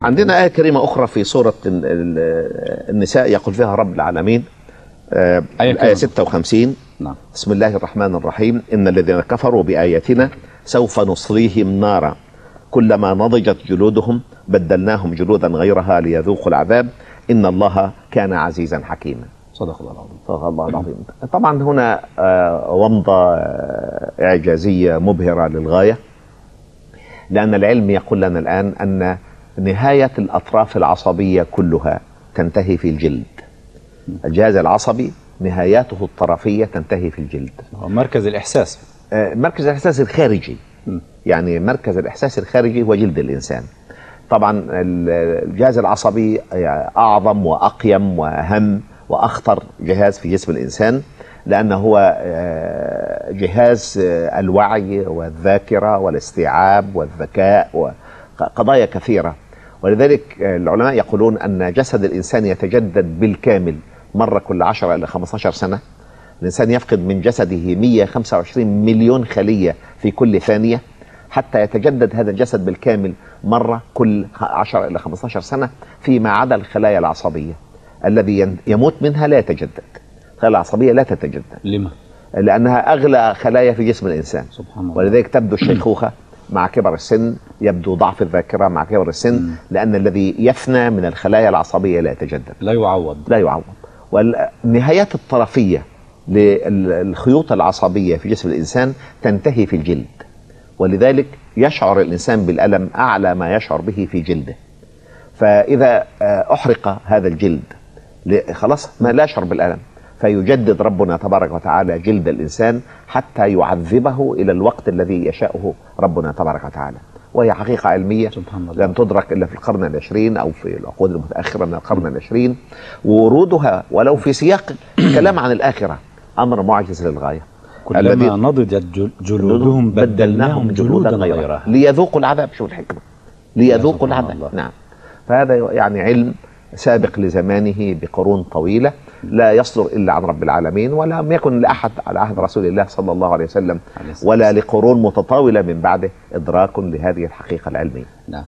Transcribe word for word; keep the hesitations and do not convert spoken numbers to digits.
عندنا آية كريمة أخرى في سورة النساء يقول فيها رب العالمين، آية, آية ستة وخمسين. نعم. بسم الله الرحمن الرحيم. إن الذين كفروا بآياتنا سوف نصليهم نارا كلما نضجت جلودهم بدلناهم جلودا غيرها ليذوقوا العذاب إن الله كان عزيزا حكيما. صدق الله العظيم. صدق الله العظيم. طبعا هنا ومضة إعجازية مبهرة للغاية، لأن العلم يقول لنا الآن أن نهاية الأطراف العصبية كلها تنتهي في الجلد. الجهاز العصبي نهاياته الطرفية تنتهي في الجلد. مركز الإحساس، مركز الإحساس الخارجي، يعني مركز الإحساس الخارجي هو جلد الإنسان. طبعا الجهاز العصبي أعظم وأقيم وأهم وأخطر جهاز في جسم الإنسان، لأنه هو جهاز الوعي والذاكرة والاستيعاب والذكاء وقضايا كثيرة. ولذلك العلماء يقولون أن جسد الإنسان يتجدد بالكامل مرة كل عشرة إلى خمسة عشر سنة. الإنسان يفقد من جسده مئة وخمسة وعشرين مليون خلية في كل ثانية حتى يتجدد هذا الجسد بالكامل مرة كل عشرة إلى خمسة عشر سنة، فيما عدا الخلايا العصبية الذي يموت منها لا يتجدد. الخلايا العصبية لا تتجدد. لما؟ لأنها أغلى خلايا في جسم الإنسان. سبحان الله. ولذلك تبدو الشيخوخة مع كبر السن، يبدو ضعف الذاكرة مع كبر السن، م. لأن الذي يفنى من الخلايا العصبية لا يتجدد، لا يعوض لا يعوض. والنهايات الطرفية للخيوط العصبية في جسم الإنسان تنتهي في الجلد، ولذلك يشعر الإنسان بالألم أعلى ما يشعر به في جلده. فإذا أحرق هذا الجلد خلاص ما لا يشعر بالألم، فيجدد ربنا تبارك وتعالى جلد الإنسان حتى يعذبه إلى الوقت الذي يشاءه ربنا تبارك وتعالى. وهي حقيقة علمية لم تدرك إلا في القرن العشرين أو في العقود المتأخرة من القرن العشرين، وورودها ولو في سياق كلام عن الآخرة أمر معجز للغاية. كلما نضجت جلودهم بدلناهم جلودا غيرها ليذوقوا العذاب. شو الحكمة؟ ليذوقوا العذاب. نعم. فهذا يعني علم سابق لزمانه بقرون طويلة، لا يصدر إلا عن رب العالمين، ولم يكن لأحد على عهد رسول الله صلى الله عليه وسلم ولا لقرون متطاولة من بعده إدراك لهذه الحقيقة العلمية. نعم.